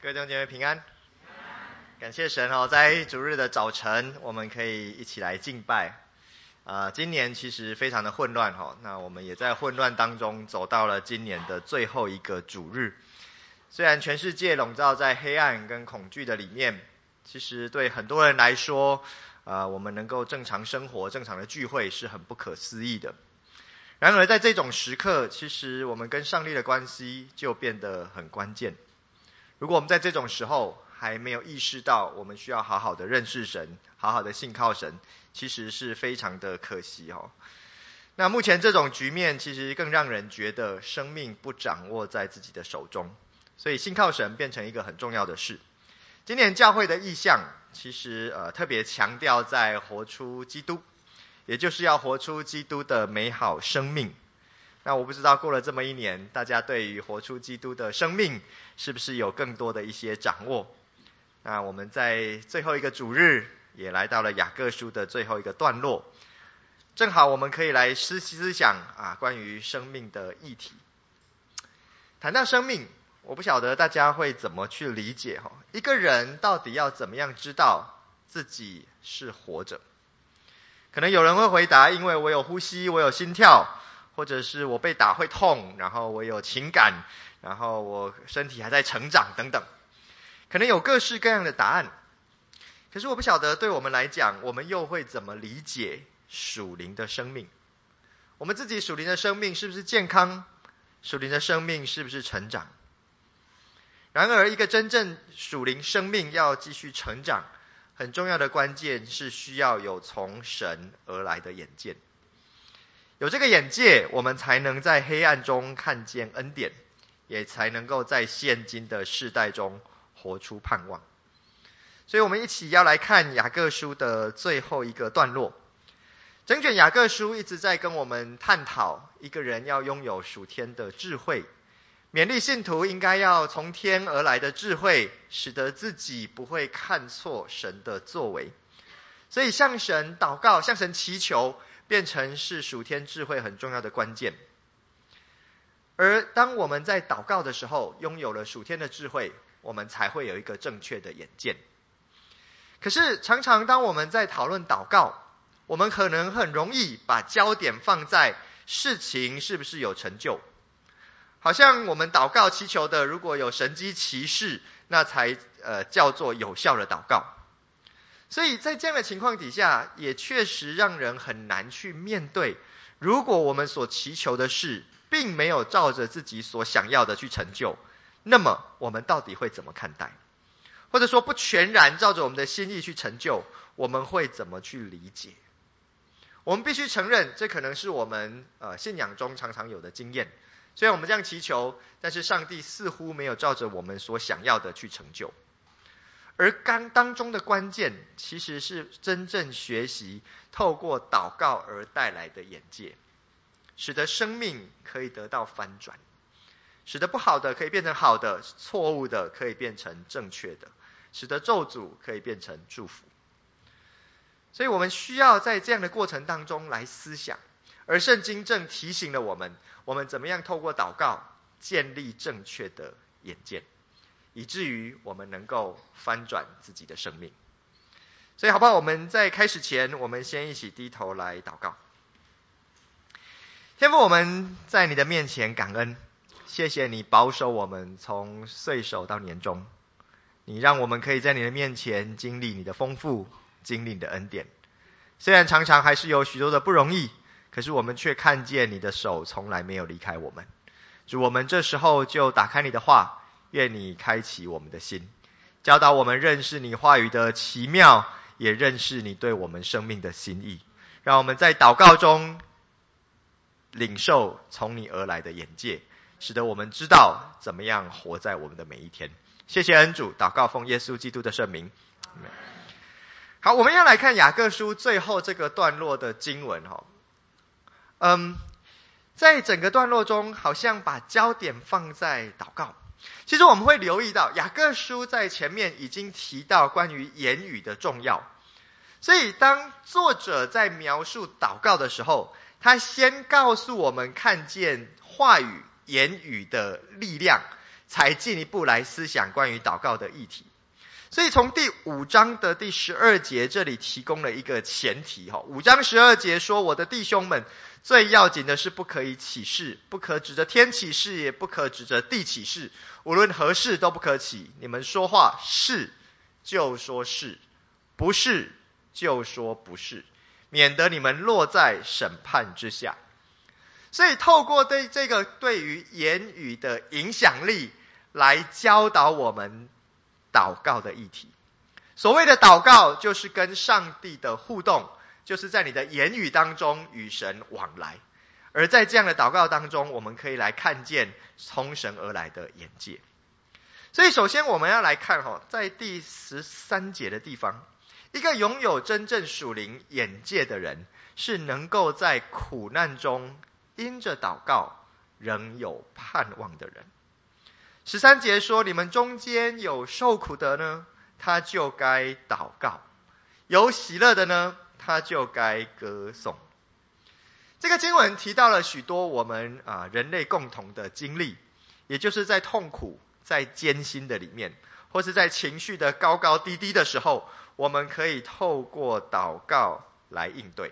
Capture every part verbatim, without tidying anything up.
各位弟兄姐妹平安，感谢神哦，在主日的早晨，我们可以一起来敬拜。呃，今年其实非常的混乱哈、哦，那我们也在混乱当中走到了今年的最后一个主日。虽然全世界笼罩在黑暗跟恐惧的里面，其实对很多人来说，呃，我们能够正常生活、正常的聚会是很不可思议的。然而在这种时刻，其实我们跟上帝的关系就变得很关键。如果我们在这种时候还没有意识到我们需要好好的认识神，好好的信靠神，其实是非常的可惜哦。那目前这种局面其实更让人觉得生命不掌握在自己的手中，所以信靠神变成一个很重要的事。今年教会的意向其实呃特别强调在活出基督，也就是要活出基督的美好生命。那我不知道过了这么一年，大家对于活出基督的生命是不是有更多的一些掌握？那我们在最后一个主日也来到了雅各书的最后一个段落，正好我们可以来思思想啊关于生命的议题。谈到生命，我不晓得大家会怎么去理解哈，一个人到底要怎么样知道自己是活着？可能有人会回答，因为我有呼吸，我有心跳，或者是我被打会痛，然后我有情感，然后我身体还在成长等等，可能有各式各样的答案。可是我不晓得对我们来讲，我们又会怎么理解属灵的生命？我们自己属灵的生命是不是健康？属灵的生命是不是成长？然而一个真正属灵生命要继续成长，很重要的关键是需要有从神而来的眼见。有这个眼界，我们才能在黑暗中看见恩典，也才能够在现今的世代中活出盼望。所以我们一起要来看雅各书的最后一个段落。整卷雅各书一直在跟我们探讨，一个人要拥有属天的智慧，勉励信徒应该要从天而来的智慧，使得自己不会看错神的作为。所以向神祷告，向神祈求，变成是属天智慧很重要的关键。而当我们在祷告的时候，拥有了属天的智慧，我们才会有一个正确的眼见。可是常常当我们在讨论祷告，我们可能很容易把焦点放在事情是不是有成就，好像我们祷告祈求的如果有神迹奇事，那才呃叫做有效的祷告。所以在这样的情况底下，也确实让人很难去面对，如果我们所祈求的事并没有照着自己所想要的去成就，那么我们到底会怎么看待？或者说不全然照着我们的心意去成就，我们会怎么去理解？我们必须承认，这可能是我们呃信仰中常常有的经验。虽然我们这样祈求，但是上帝似乎没有照着我们所想要的去成就。而刚当中的关键，其实是真正学习透过祷告而带来的眼界，使得生命可以得到翻转，使得不好的可以变成好的，错误的可以变成正确的，使得咒诅可以变成祝福。所以我们需要在这样的过程当中来思想，而圣经正提醒了我们，我们怎么样透过祷告建立正确的眼见，以至于我们能够翻转自己的生命。所以好不好，我们在开始前，我们先一起低头来祷告。天父，我们在你的面前感恩，谢谢你保守我们从岁首到年终，你让我们可以在你的面前经历你的丰富，经历你的恩典。虽然常常还是有许多的不容易，可是我们却看见你的手从来没有离开我们。主，我们这时候就打开你的话，愿你开启我们的心，教导我们认识你话语的奇妙，也认识你对我们生命的心意。让我们在祷告中领受从你而来的眼界，使得我们知道怎么样活在我们的每一天。谢谢恩主，祷告奉耶稣基督的圣名。好，我们要来看雅各书最后这个段落的经文哈。嗯，在整个段落中，好像把焦点放在祷告。其实我们会留意到，雅各书在前面已经提到关于言语的重要，所以当作者在描述祷告的时候，他先告诉我们看见话语言语的力量， 才进一步来思想关于祷告的议题。所以从第五章的第十二节这里提供了一个前提。五章十二节说，我的弟兄们，最要紧的是不可以起誓，不可指着天起誓，也不可指着地起誓，无论何事都不可起。你们说话是就说是，不是就说不是，免得你们落在审判之下。所以透过对这个对于言语的影响力来教导我们祷告的议题。所谓的祷告就是跟上帝的互动，就是在你的言语当中与神往来。而在这样的祷告当中，我们可以来看见从神而来的眼界。所以首先我们要来看在第十三节的地方，一个拥有真正属灵眼界的人，是能够在苦难中因着祷告仍有盼望的人。十三节说，你们中间有受苦的呢，他就该祷告；有喜乐的呢，他就该歌颂。这个经文提到了许多我们啊人类共同的经历，也就是在痛苦、在艰辛的里面，或是在情绪的高高低低的时候，我们可以透过祷告来应对。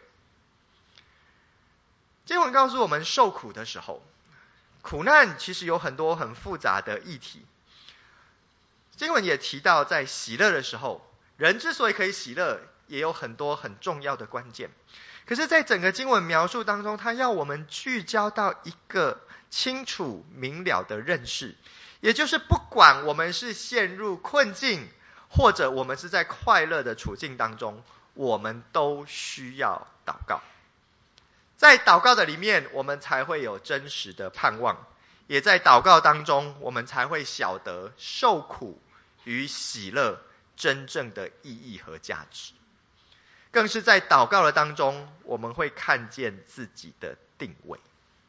经文告诉我们，受苦的时候，苦难其实有很多很复杂的议题。经文也提到，在喜乐的时候，人之所以可以喜乐，也有很多很重要的关键。可是在整个经文描述当中，他要我们聚焦到一个清楚明了的认识，也就是不管我们是陷入困境，或者我们是在快乐的处境当中，我们都需要祷告。在祷告的里面，我们才会有真实的盼望，也在祷告当中，我们才会晓得受苦与喜乐真正的意义和价值。更是在祷告的当中，我们会看见自己的定位。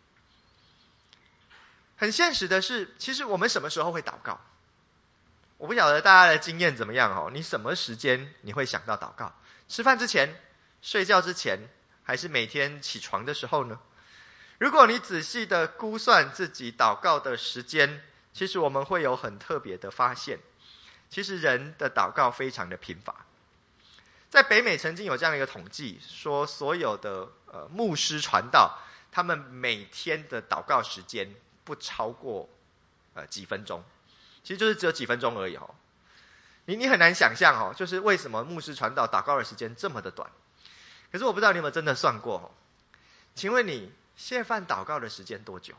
很现实的是，其实我们什么时候会祷告？我不晓得大家的经验怎么样哦，你什么时间你会想到祷告？吃饭之前？睡觉之前？还是每天起床的时候呢？如果你仔细的估算自己祷告的时间，其实我们会有很特别的发现。其实人的祷告非常的贫乏。在北美曾经有这样的一个统计，说所有的呃牧师传道，他们每天的祷告时间不超过呃几分钟，其实就是只有几分钟而已哦。你你很难想象哦，就是为什么牧师传道祷告的时间这么的短。可是我不知道你有没有真的算过哦？请问你谢饭祷告的时间多久？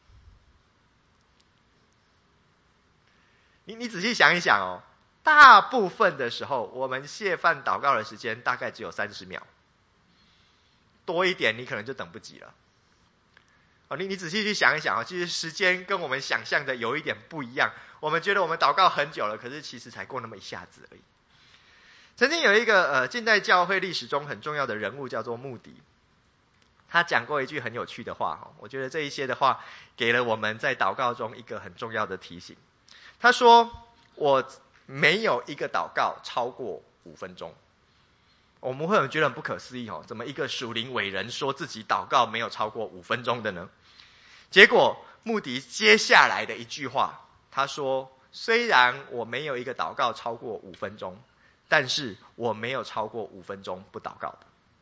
你你仔细想一想哦，大部分的时候，我们谢饭祷告的时间大概只有三十秒，多一点你可能就等不及了。哦，你你仔细去想一想哦，其实时间跟我们想象的有一点不一样。我们觉得我们祷告很久了，可是其实才过那么一下子而已。曾经有一个呃近代教会历史中很重要的人物叫做穆迪，他讲过一句很有趣的话，我觉得这一些的话给了我们在祷告中一个很重要的提醒。他说，我没有一个祷告超过五分钟。我们会很觉得很不可思议哦，怎么一个属灵伟人说自己祷告没有超过五分钟的呢？结果穆迪接下来的一句话，他说，虽然我没有一个祷告超过五分钟，但是我没有超过五分钟不祷告的。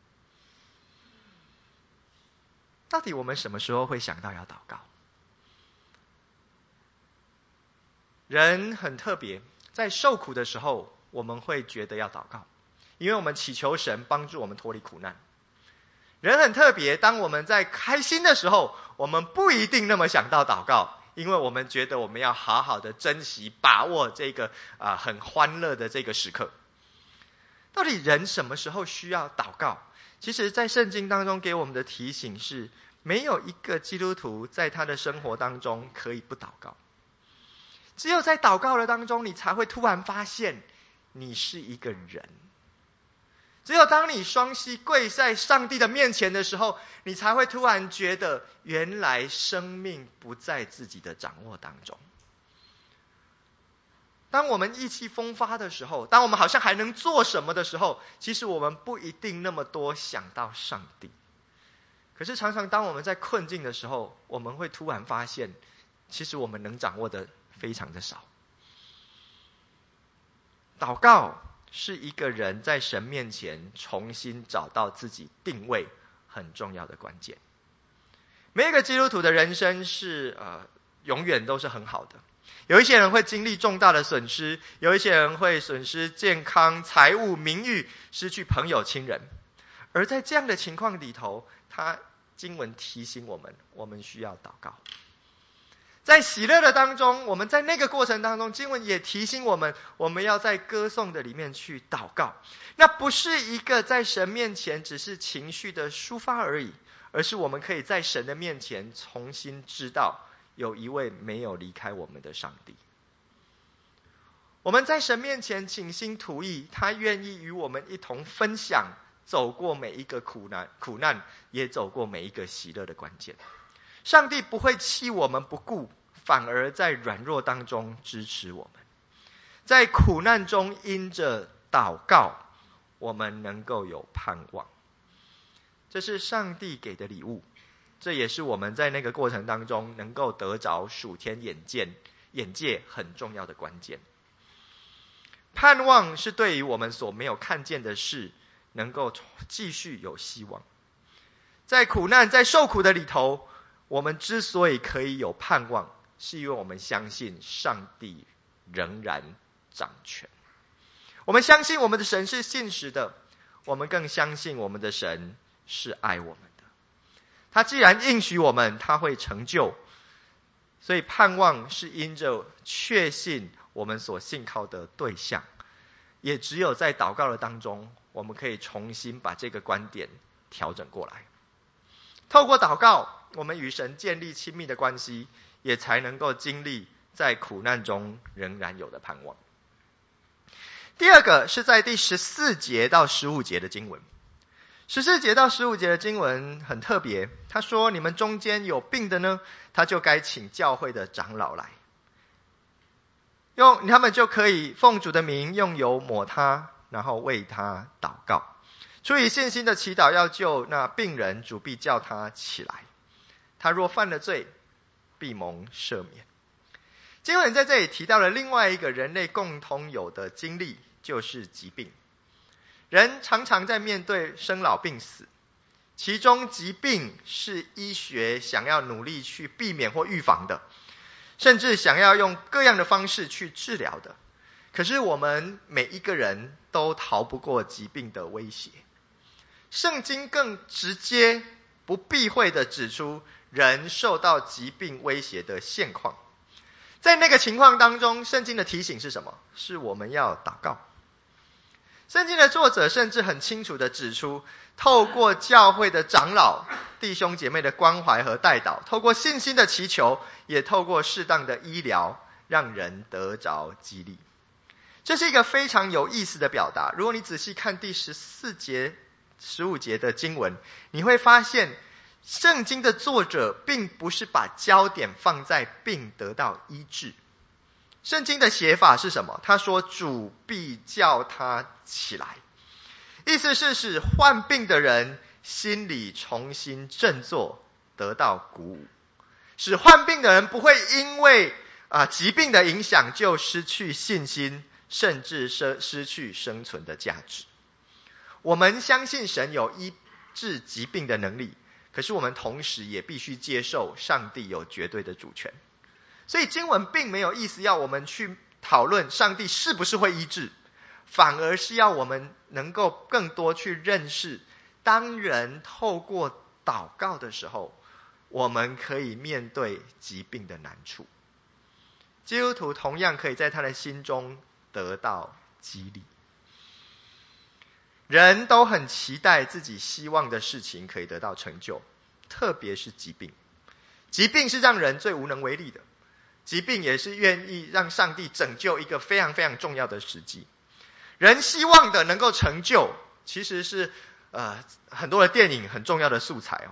到底我们什么时候会想到要祷告？人很特别，在受苦的时候，我们会觉得要祷告，因为我们祈求神帮助我们脱离苦难。人很特别，当我们在开心的时候，我们不一定那么想到祷告，因为我们觉得我们要好好的珍惜把握这个啊、呃、很欢乐的这个时刻。到底人什么时候需要祷告？其实在圣经当中给我们的提醒是，没有一个基督徒在他的生活当中可以不祷告。只有在祷告的当中，你才会突然发现你是一个人。只有当你双膝跪在上帝的面前的时候，你才会突然觉得原来生命不在自己的掌握当中。当我们意气风发的时候，当我们好像还能做什么的时候，其实我们不一定那么多想到上帝。可是常常当我们在困境的时候，我们会突然发现，其实我们能掌握的非常的少。祷告是一个人在神面前重新找到自己定位很重要的关键。每一个基督徒的人生是呃永远都是很好的，有一些人会经历重大的损失，有一些人会损失健康、财务、名誉，失去朋友、亲人。而在这样的情况里头，他经文提醒我们，我们需要祷告。在喜乐的当中，我们在那个过程当中，经文也提醒我们，我们要在歌颂的里面去祷告。那不是一个在神面前只是情绪的抒发而已，而是我们可以在神的面前重新知道，有一位没有离开我们的上帝。我们在神面前倾心吐意，他愿意与我们一同分享走过每一个苦难，苦难也走过每一个喜乐的关键。上帝不会弃我们不顾，反而在软弱当中支持我们。在苦难中因着祷告，我们能够有盼望。这是上帝给的礼物，这也是我们在那个过程当中能够得着属天眼见眼界很重要的关键。盼望是对于我们所没有看见的事能够继续有希望。在苦难在受苦的里头，我们之所以可以有盼望，是因为我们相信上帝仍然掌权。我们相信我们的神是信实的，我们更相信我们的神是爱我们的。他既然应许我们，他会成就。所以盼望是因着确信我们所信靠的对象，也只有在祷告的当中，我们可以重新把这个观点调整过来。透过祷告，我们与神建立亲密的关系，也才能够经历在苦难中仍然有的盼望。第二个是在第十四节到十五节的经文。十四节到十五节的经文很特别，他说你们中间有病的呢，他就该请教会的长老来，用他们就可以奉主的名用油抹他，然后为他祷告。出于信心的祈祷要救那病人，主必叫他起来。他若犯了罪，必蒙赦免。经文在这里提到了另外一个人类共同有的经历，就是疾病。人常常在面对生老病死，其中疾病是医学想要努力去避免或预防的，甚至想要用各样的方式去治疗的。可是我们每一个人都逃不过疾病的威胁。圣经更直接不避讳地指出人受到疾病威胁的现况。在那个情况当中，圣经的提醒是什么？是我们要祷告。圣经的作者甚至很清楚地指出，透过教会的长老弟兄姐妹的关怀和代祷，透过信心的祈求，也透过适当的医疗，让人得着激励。这是一个非常有意思的表达。如果你仔细看第十四节十五节的经文，你会发现圣经的作者并不是把焦点放在病得到医治。圣经的写法是什么？他说主必叫他起来，意思是使患病的人心里重新振作，得到鼓舞，使患病的人不会因为、呃、疾病的影响就失去信心，甚至失去生存的价值。我们相信神有医治疾病的能力，可是我们同时也必须接受上帝有绝对的主权。所以经文并没有意思要我们去讨论上帝是不是会医治，反而是要我们能够更多去认识，当人透过祷告的时候，我们可以面对疾病的难处。基督徒同样可以在他的心中得到激励。人都很期待自己希望的事情可以得到成就，特别是疾病。疾病是让人最无能为力的，疾病也是愿意让上帝拯救一个非常非常重要的时机。人希望的能够成就，其实是呃很多的电影很重要的素材哦。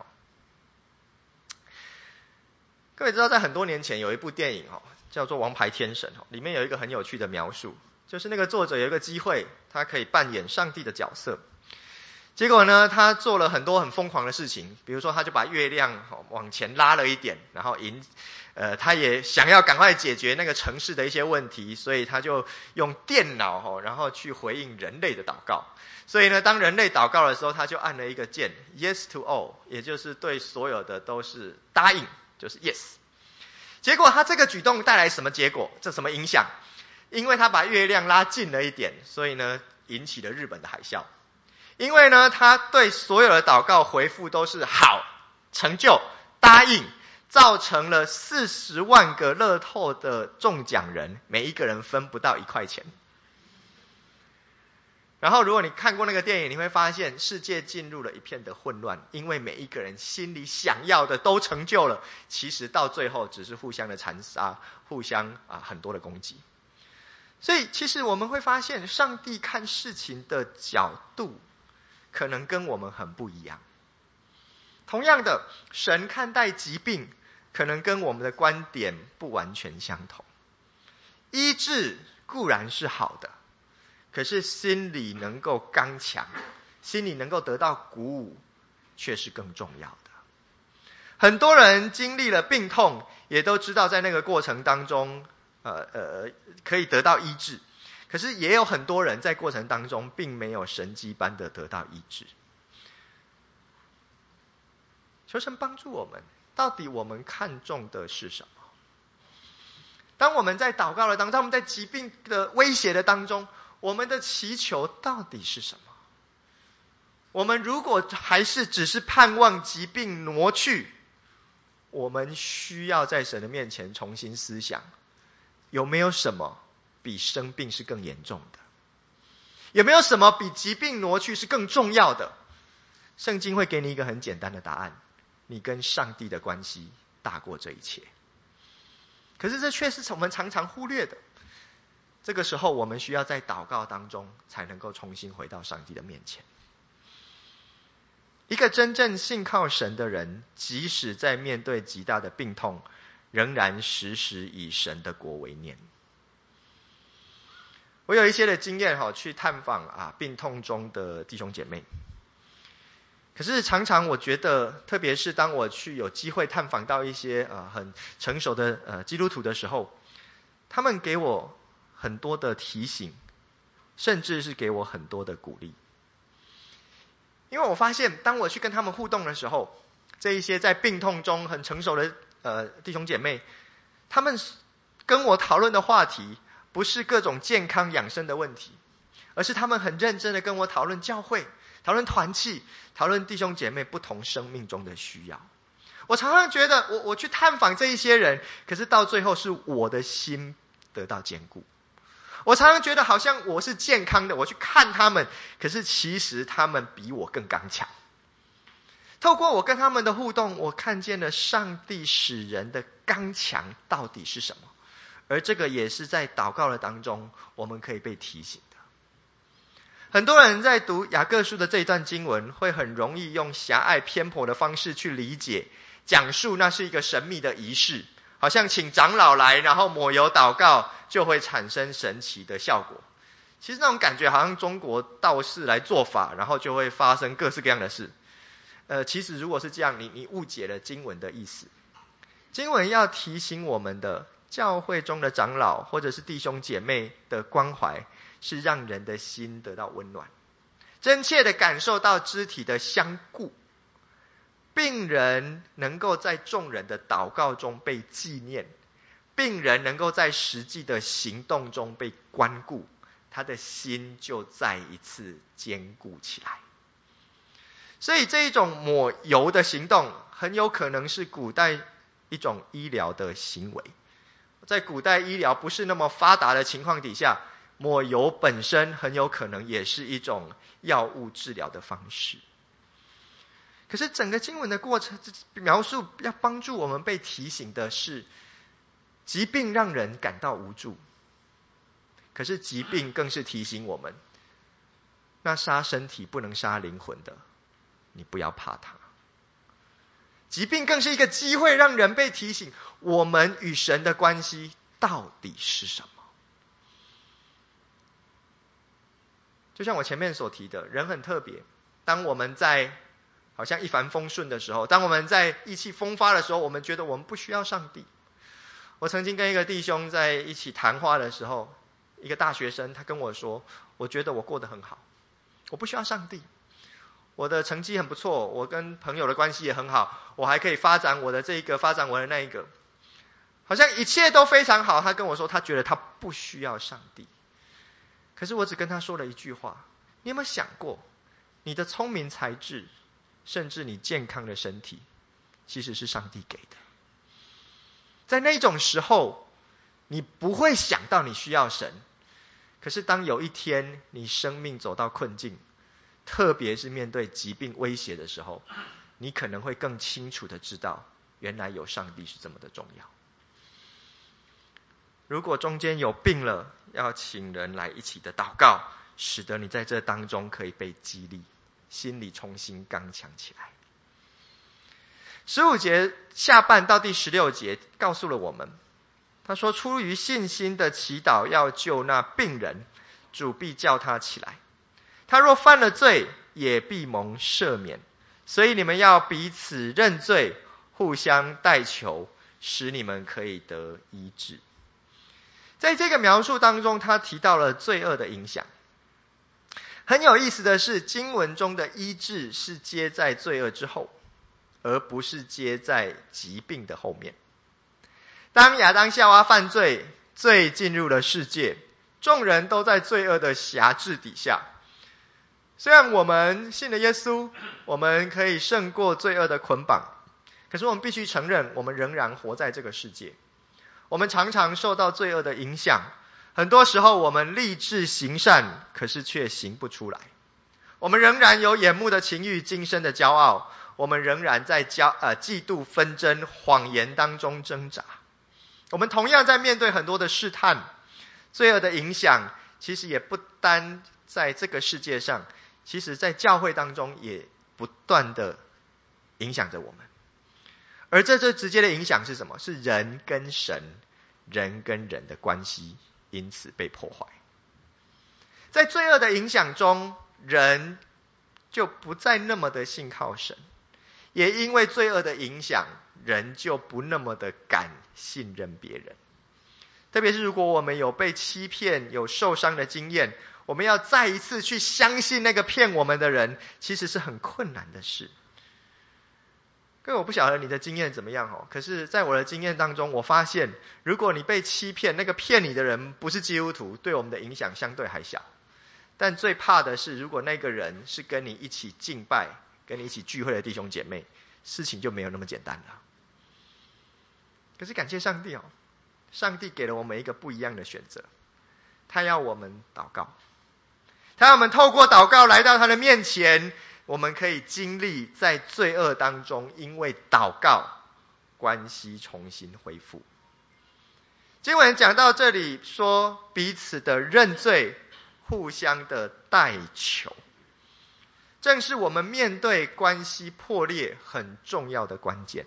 各位知道，在很多年前有一部电影哦，叫做《王牌天神》哦，里面有一个很有趣的描述，就是那个作者有一个机会，他可以扮演上帝的角色。 结果呢，他做了很多很疯狂的事情，比如说他就把月亮往前拉了一点，然后引呃，他也想要赶快解决那个城市的一些问题，所以他就用电脑然后去回应人类的祷告。所以呢，当人类祷告的时候，他就按了一个键 Yes to all， 也就是对所有的都是答应，就是 Yes。 结果他这个举动带来什么结果？这什么影响？因为他把月亮拉近了一点，所以呢引起了日本的海啸。因为呢他对所有的祷告回复都是好、成就、答应，造成了四十万个乐透的中奖人，每一个人分不到一块钱。然后如果你看过那个电影，你会发现世界进入了一片的混乱，因为每一个人心里想要的都成就了，其实到最后只是互相的残杀，互相啊很多的攻击。所以其实我们会发现，上帝看事情的角度可能跟我们很不一样。同样的，神看待疾病可能跟我们的观点不完全相同。医治固然是好的，可是心里能够刚强，心里能够得到鼓舞，却是更重要的。很多人经历了病痛，也都知道在那个过程当中呃呃可以得到医治，可是也有很多人在过程当中并没有神迹般的得到医治。求神帮助我们，到底我们看重的是什么？当我们在祷告的当中，当我们在疾病的威胁的当中，我们的祈求到底是什么？我们如果还是只是盼望疾病挪去，我们需要在神的面前重新思想，有没有什么比生病是更严重的？有没有什么比疾病挪去是更重要的？圣经会给你一个很简单的答案，你跟上帝的关系大过这一切。可是这却是我们常常忽略的。这个时候我们需要在祷告当中才能够重新回到上帝的面前。一个真正信靠神的人，即使在面对极大的病痛，仍然时时以神的国为念。我有一些的经验去探访啊病痛中的弟兄姐妹，可是常常我觉得，特别是当我去有机会探访到一些呃很成熟的呃基督徒的时候，他们给我很多的提醒，甚至是给我很多的鼓励。因为我发现，当我去跟他们互动的时候，这一些在病痛中很成熟的呃弟兄姐妹，他们跟我讨论的话题不是各种健康养生的问题，而是他们很认真的跟我讨论教会，讨论团契，讨论弟兄姐妹不同生命中的需要。我常常觉得我我去探访这一些人，可是到最后是我的心得到坚固。我常常觉得好像我是健康的，我去看他们，可是其实他们比我更刚强。透过我跟他们的互动，我看见了上帝使人的刚强到底是什么，而这个也是在祷告的当中我们可以被提醒的。很多人在读雅各书的这一段经文，会很容易用狭隘偏颇的方式去理解，讲述那是一个神秘的仪式，好像请长老来，然后抹油祷告，就会产生神奇的效果。其实那种感觉好像中国道士来做法，然后就会发生各式各样的事。呃，其实如果是这样，你你误解了经文的意思。经文要提醒我们的，教会中的长老或者是弟兄姐妹的关怀，是让人的心得到温暖，真切的感受到肢体的相顾。病人能够在众人的祷告中被纪念，病人能够在实际的行动中被关顾，他的心就再一次坚固起来。所以这一种抹油的行动很有可能是古代一种医疗的行为。在古代医疗不是那么发达的情况底下，抹油本身很有可能也是一种药物治疗的方式。可是整个经文的过程描述要帮助我们被提醒的是，疾病让人感到无助，可是疾病更是提醒我们，那杀身体不能杀灵魂的，你不要怕它。疾病更是一个机会，让人被提醒，我们与神的关系到底是什么。就像我前面所提的，人很特别， 当我们在好像一帆风顺的时候，当我们在意气风发的时候，我们觉得我们不需要上帝。我曾经跟一个弟兄在一起谈话的时候，一个大学生，他跟我说，我觉得我过得很好，我不需要上帝，我的成绩很不错，我跟朋友的关系也很好，我还可以发展我的这一个，发展我的那一个，好像一切都非常好。他跟我说，他觉得他不需要上帝。可是我只跟他说了一句话，你有没有想过，你的聪明才智，甚至你健康的身体，其实是上帝给的。在那种时候，你不会想到你需要神。可是当有一天你生命走到困境，特别是面对疾病威胁的时候，你可能会更清楚的知道，原来有上帝是这么的重要。如果中间有病了，要请人来一起的祷告，使得你在这当中可以被激励，心里重新刚强起来。十五节下半到第十六节告诉了我们，他说，出于信心的祈祷要救那病人，主必叫他起来。他若犯了罪，也必蒙赦免。所以你们要彼此认罪，互相代求，使你们可以得医治。在这个描述当中，他提到了罪恶的影响。很有意思的是，经文中的医治是接在罪恶之后，而不是接在疾病的后面。当亚当夏娃犯罪，罪进入了世界，众人都在罪恶的辖制底下。虽然我们信了耶稣，我们可以胜过罪恶的捆绑，可是我们必须承认，我们仍然活在这个世界。我们常常受到罪恶的影响，很多时候我们立志行善，可是却行不出来。我们仍然有眼目的情欲，今生的骄傲，我们仍然在骄呃嫉妒纷争、谎言当中挣扎。我们同样在面对很多的试探，罪恶的影响其实也不单在这个世界上，其实在教会当中也不断的影响着我们。而这最直接的影响是什么？是人跟神、人跟人的关系因此被破坏。在罪恶的影响中，人就不再那么的信靠神，也因为罪恶的影响，人就不那么的敢信任别人。特别是如果我们有被欺骗、有受伤的经验，我们要再一次去相信那个骗我们的人，其实是很困难的事。各位，我不晓得你的经验怎么样哦，可是在我的经验当中，我发现如果你被欺骗，那个骗你的人不是基督徒，对我们的影响相对还小。但最怕的是，如果那个人是跟你一起敬拜、跟你一起聚会的弟兄姐妹，事情就没有那么简单了。可是感谢上帝哦，上帝给了我们一个不一样的选择，他要我们祷告，他要我们透过祷告来到他的面前，我们可以经历在罪恶当中，因为祷告关系重新恢复。经文讲到这里说，彼此的认罪，互相的代求，正是我们面对关系破裂很重要的关键。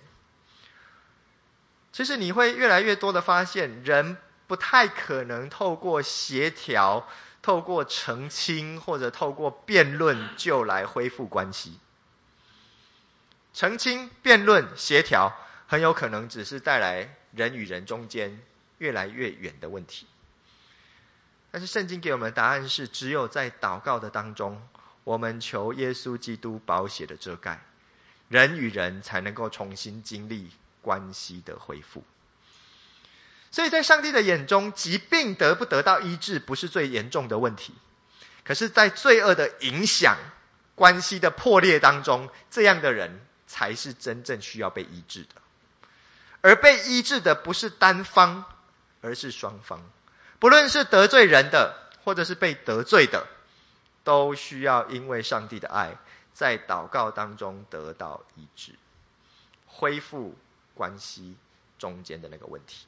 其实你会越来越多的发现，人不太可能透过协调、透过澄清或者透过辩论就来恢复关系。澄清、辩论、协调很有可能只是带来人与人中间越来越远的问题。但是圣经给我们的答案是，只有在祷告的当中，我们求耶稣基督宝血的遮盖，人与人才能够重新经历关系的恢复。所以在上帝的眼中，疾病得不得到医治不是最严重的问题，可是在罪恶的影响、关系的破裂当中，这样的人才是真正需要被医治的。而被医治的不是单方，而是双方。不论是得罪人的，或者是被得罪的，都需要因为上帝的爱，在祷告当中得到医治，恢复关系中间的那个问题。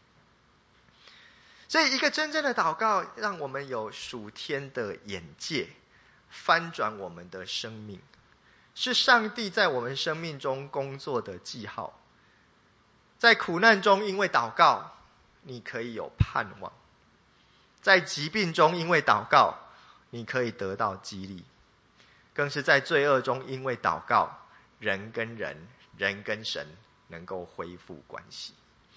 所以一个真正的祷告，让我们有属天的眼界，翻转我们的生命，是上帝在我们生命中工作的记号。在苦难中，因为祷告，你可以有盼望；在疾病中，因为祷告，你可以得到激励。 更是在罪恶中因为祷告，人跟人、人跟神能够恢复关系。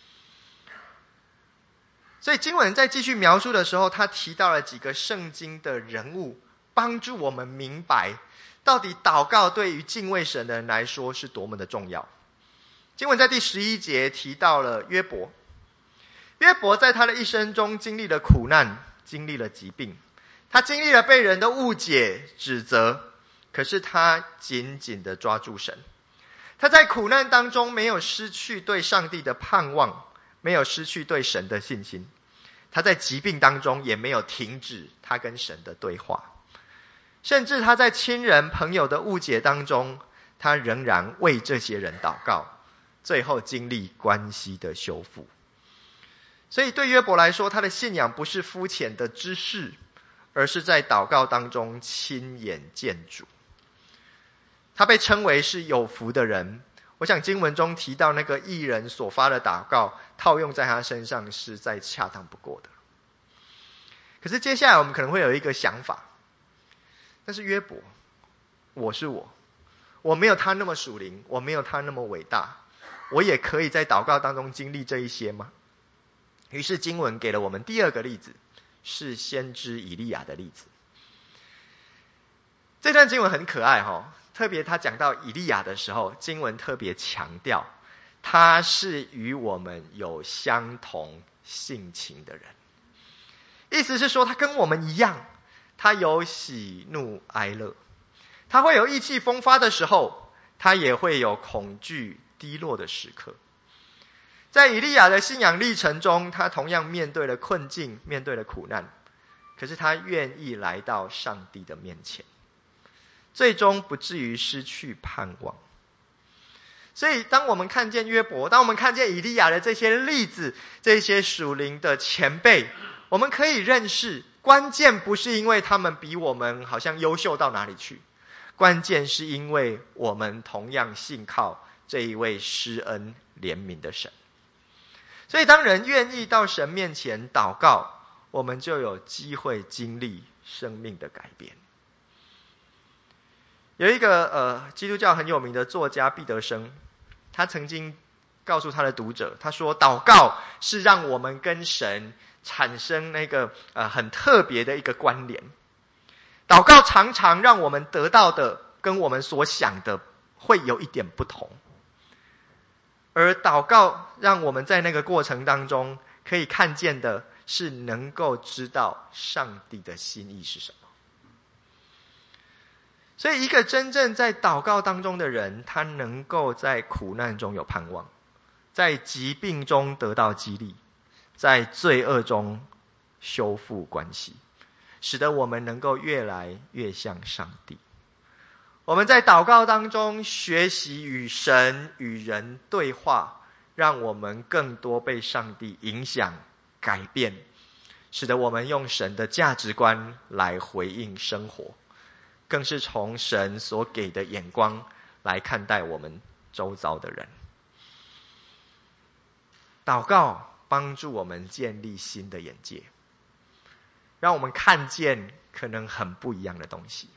所以经文在继续描述的时候，他提到了几个圣经的人物，帮助我们明白到底祷告对于敬畏神的人来说是多么的重要。经文在第十一节提到了约伯，约伯在他的一生中经历了苦难，经历了疾病，他经历了被人的误解、指责，可是他紧紧地抓住神。他在苦难当中没有失去对上帝的盼望，没有失去对神的信心。他在疾病当中也没有停止他跟神的对话，甚至他在亲人朋友的误解当中，他仍然为这些人祷告，最后经历关系的修复。所以对约伯来说，他的信仰不是肤浅的知识，而是在祷告当中亲眼见主。他被称为是有福的人。我想经文中提到那个义人所发的祷告，套用在他身上是再恰当不过的。可是接下来我们可能会有一个想法，但是约伯，我是我，我没有他那么属灵，我没有他那么伟大，我也可以在祷告当中经历这一些吗？于是经文给了我们第二个例子，是先知以利亚的例子。这段经文很可爱齁，特别他讲到以利亚的时候，经文特别强调他是与我们有相同性情的人，意思是说他跟我们一样，他有喜怒哀乐，他会有意气风发的时候，他也会有恐惧低落的时刻。在以利亚的信仰历程中，他同样面对了困境，面对了苦难，可是他愿意来到上帝的面前，最终不至于失去盼望。所以当我们看见约伯，当我们看见以利亚的这些例子，这些属灵的前辈，我们可以认识，关键不是因为他们比我们好像优秀到哪里去，关键是因为我们同样信靠这一位施恩怜悯的神。所以当人愿意到神面前祷告，我们就有机会经历生命的改变。有一个呃基督教很有名的作家毕德生，他曾经告诉他的读者，他说祷告是让我们跟神产生那个呃很特别的一个关联。祷告常常让我们得到的跟我们所想的会有一点不同，而祷告让我们在那个过程当中可以看见的是能够知道上帝的心意是什么。所以一个真正在祷告当中的人，他能够在苦难中有盼望，在疾病中得到激励，在罪恶中修复关系，使得我们能够越来越像上帝。我们在祷告当中学习与神与人对话，让我们更多被上帝影响改变，使得我们用神的价值观来回应生活，更是从神所给的眼光来看待我们周遭的人。祷告帮助我们建立新的眼界，让我们看见可能很不一样的东西。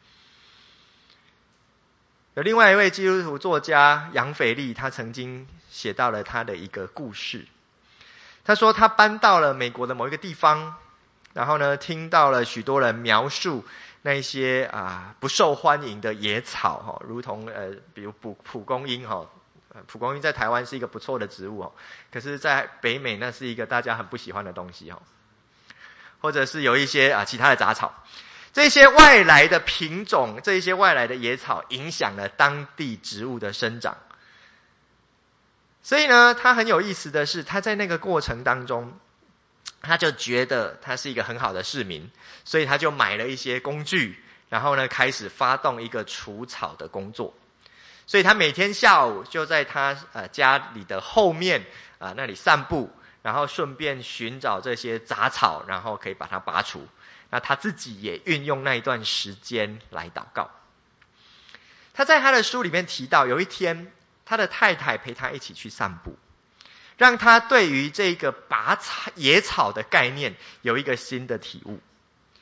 有另外一位基督徒作家杨斐利，他曾经写到了他的一个故事。他说他搬到了美国的某一个地方，然后呢听到了许多人描述那些啊不受欢迎的野草哈，如同呃比如蒲蒲公英哈，蒲公英在台湾是一个不错的植物哦，可是在北美那是一个大家很不喜欢的东西哦，或者是有一些啊其他的杂草。这些外来的品种，这些外来的野草影响了当地植物的生长。所以呢，他很有意思的是，他在那个过程当中，他就觉得他是一个很好的市民，所以他就买了一些工具，然后呢开始发动一个除草的工作。所以他每天下午就在他呃家里的后面啊、呃、那里散步，然后顺便寻找这些杂草，然后可以把它拔除。那他自己也运用那一段时间来祷告。他在他的书里面提到，有一天他的太太陪他一起去散步，让他对于这个拔草野草的概念有一个新的体悟。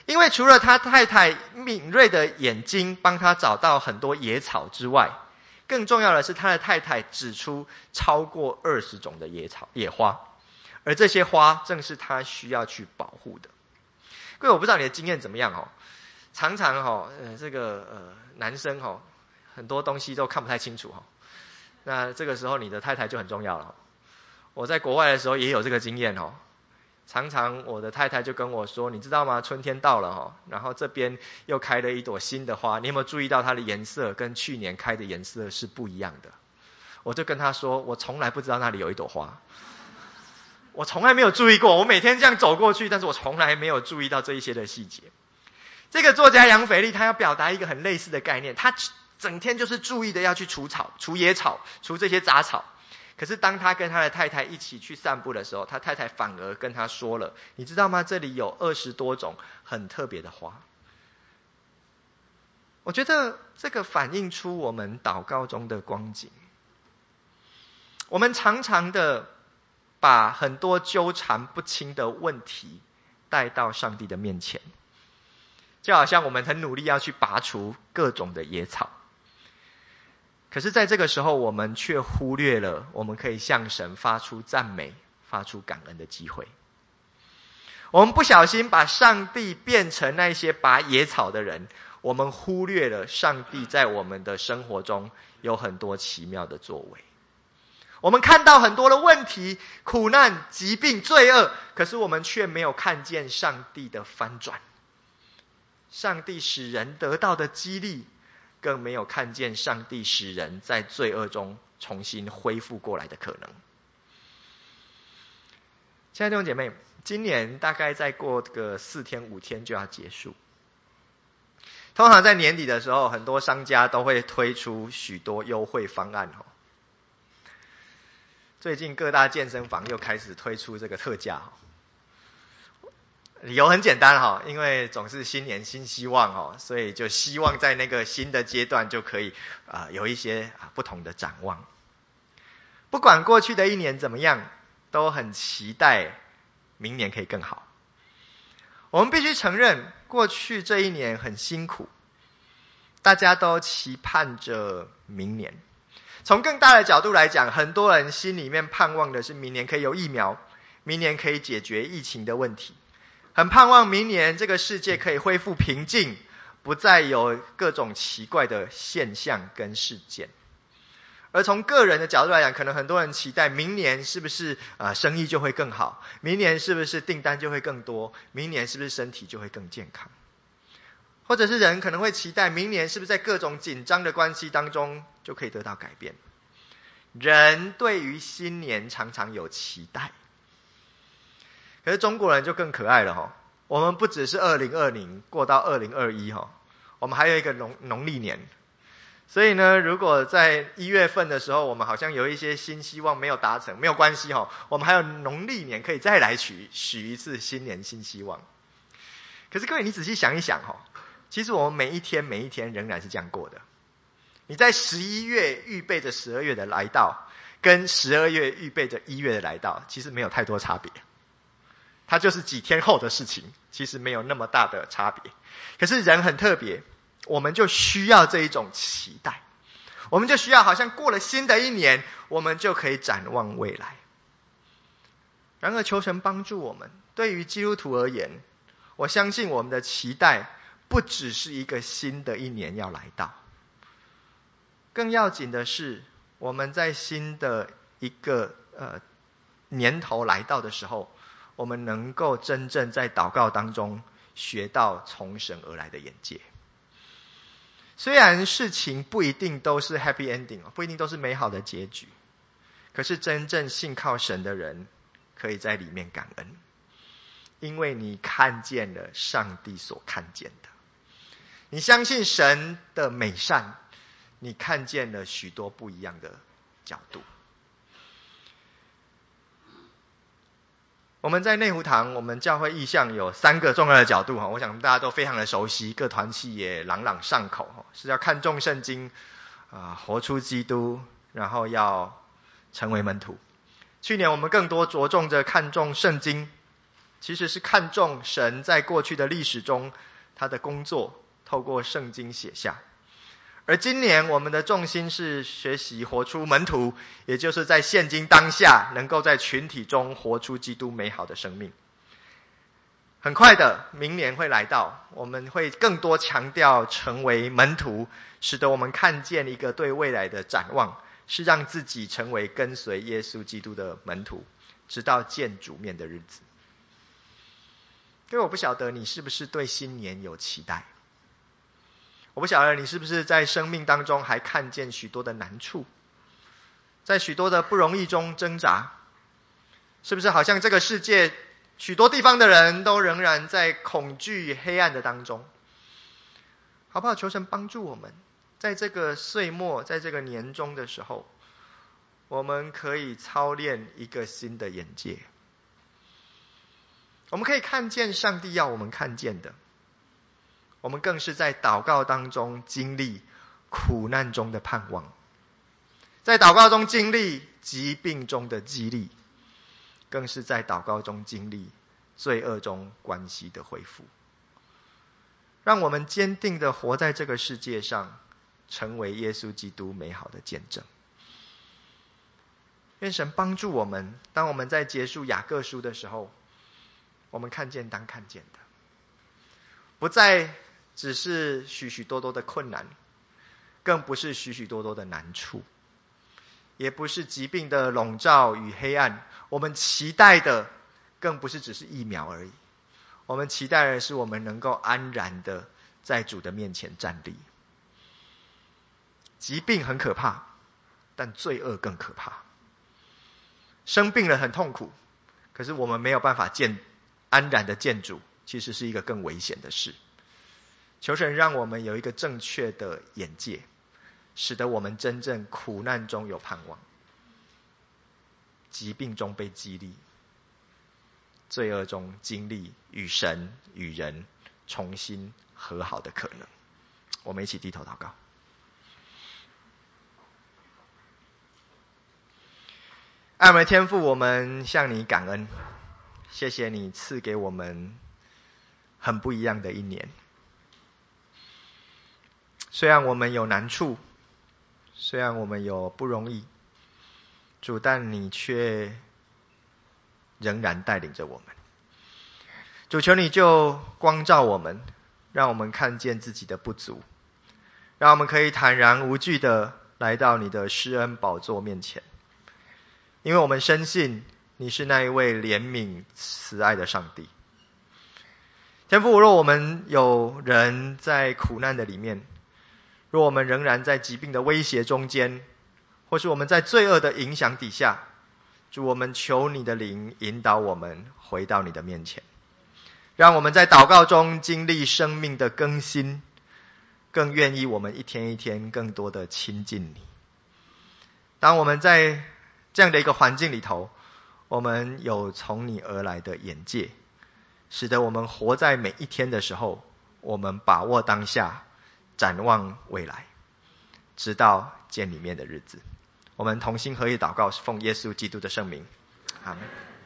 因为除了他太太敏锐的眼睛帮他找到很多野草之外，更重要的是他的太太指出超过二十种的野草野花，而这些花正是他需要去保护的。各位，我不知道你的经验怎么样哦，常常哦，呃，这个呃男生哦，很多东西都看不太清楚哦，那这个时候你的太太就很重要了。我在国外的时候也有这个经验哦。常常我的太太就跟我说，你知道吗？春天到了哈，然后这边又开了一朵新的花，你有没有注意到它的颜色跟去年开的颜色是不一样的？我就跟她说，我从来不知道那里有一朵花，我从来没有注意过，我每天这样走过去，但是我从来没有注意到这一些的细节。这个作家杨腓力他要表达一个很类似的概念，他整天就是注意的要去除草、除野草、除这些杂草。可是当他跟他的太太一起去散步的时候，他太太反而跟他说了，你知道吗？这里有二十多种很特别的花。我觉得这个反映出我们祷告中的光景。我们常常的把很多纠缠不清的问题带到上帝的面前，就好像我们很努力要去拔除各种的野草。可是在这个时候，我们却忽略了我们可以向神发出赞美、发出感恩的机会。我们不小心把上帝变成那些拔野草的人，我们忽略了上帝在我们的生活中有很多奇妙的作为。我们看到很多的问题、苦难、疾病、罪恶，可是我们却没有看见上帝的翻转。上帝使人得到的激励，更没有看见上帝使人在罪恶中重新恢复过来的可能。亲爱的弟兄姐妹，今年大概再过个四天五天就要结束。通常在年底的时候，很多商家都会推出许多优惠方案。最近各大健身房又开始推出这个特价。理由很简单哈，因为总是新年新希望哦，所以就希望在那个新的阶段就可以啊、呃、有一些不同的展望。不管过去的一年怎么样，都很期待明年可以更好。我们必须承认，过去这一年很辛苦，大家都期盼着明年。从更大的角度来讲，很多人心里面盼望的是明年可以有疫苗，明年可以解决疫情的问题。很盼望明年这个世界可以恢复平静，不再有各种奇怪的现象跟事件。而从个人的角度来讲，可能很多人期待明年是不是呃生意就会更好，明年是不是订单就会更多，明年是不是身体就会更健康。或者是人可能会期待明年是不是在各种紧张的关系当中就可以得到改变。人对于新年常常有期待。可是中国人就更可爱了哈，我们不只是二零二零过到二零二一哈，我们还有一个农农历年。所以呢，如果在一月份的时候，我们好像有一些新希望没有达成，没有关系哈，我们还有农历年可以再来许许一次新年新希望。可是各位，你仔细想一想哈，其实我们每一天每一天仍然是这样过的。你在十一月预备着十二月的来到，跟十二月预备着一月的来到，其实没有太多差别。它就是几天后的事情，其实没有那么大的差别。可是人很特别，我们就需要这一种期待，我们就需要好像过了新的一年，我们就可以展望未来。然而求神帮助我们，对于基督徒而言，我相信我们的期待不只是一个新的一年要来到，更要紧的是我们在新的一个呃年头来到的时候，我们能够真正在祷告当中学到从神而来的眼界。虽然事情不一定都是 happy ending， 不一定都是美好的结局，可是真正信靠神的人可以在里面感恩，因为你看见了上帝所看见的，你相信神的美善，你看见了许多不一样的角度。我们在内湖堂，我们教会意向有三个重要的角度，我想大家都非常的熟悉，各团契也朗朗上口，是要看重圣经，呃、活出基督，然后要成为门徒。去年我们更多着重着看重圣经， 其实是看重神在过去的历史中他的工作，透过圣经写下。而今年我们的重心是学习活出门徒，也就是在现今当下能够在群体中活出基督美好的生命。很快的，明年会来到，我们会更多强调成为门徒，使得我们看见一个对未来的展望，是让自己成为跟随耶稣基督的门徒，直到见主面的日子。因为我不晓得你是不是对新年有期待，我不晓得你是不是在生命当中还看见许多的难处，在许多的不容易中挣扎，是不是好像这个世界许多地方的人都仍然在恐惧与黑暗的当中？好不好？求神帮助我们，在这个岁末，在这个年终的时候，我们可以操练一个新的眼界。我们可以看见上帝要我们看见的，我们更是在祷告当中经历苦难中的盼望，在祷告中经历疾病中的激励，更是在祷告中经历罪恶中关系的恢复。让我们坚定地活在这个世界上，成为耶稣基督美好的见证。愿神帮助我们，当我们在结束雅各书的时候，我们看见当看见的，不再只是许许多多的困难，更不是许许多多的难处，也不是疾病的笼罩与黑暗。我们期待的更不是只是疫苗而已，我们期待的是我们能够安然的在主的面前站立。疾病很可怕，但罪恶更可怕。生病了很痛苦，可是我们没有办法见安然的见主，其实是一个更危险的事。求神让我们有一个正确的眼界，使得我们真正苦难中有盼望，疾病中被激励，罪恶中经历与神与人重新和好的可能。我们一起低头祷告。爱我们的天父，我们向你感恩，谢谢你赐给我们很不一样的一年。虽然我们有难处，虽然我们有不容易，主，但你却仍然带领着我们。主，求你就光照我们，让我们看见自己的不足，让我们可以坦然无惧的来到你的施恩宝座面前。因为我们深信你是那一位怜悯慈爱的上帝。天父，若我们有人在苦难的里面，若我们仍然在疾病的威胁中间，或是我们在罪恶的影响底下，主，我们求你的灵引导我们回到你的面前，让我们在祷告中经历生命的更新，更愿意我们一天一天更多的亲近你。当我们在这样的一个环境里头，我们有从你而来的眼界，使得我们活在每一天的时候，我们把握当下，展望未来，直到见里面的日子。我们同心合意祷告，奉耶稣基督的圣名，阿们。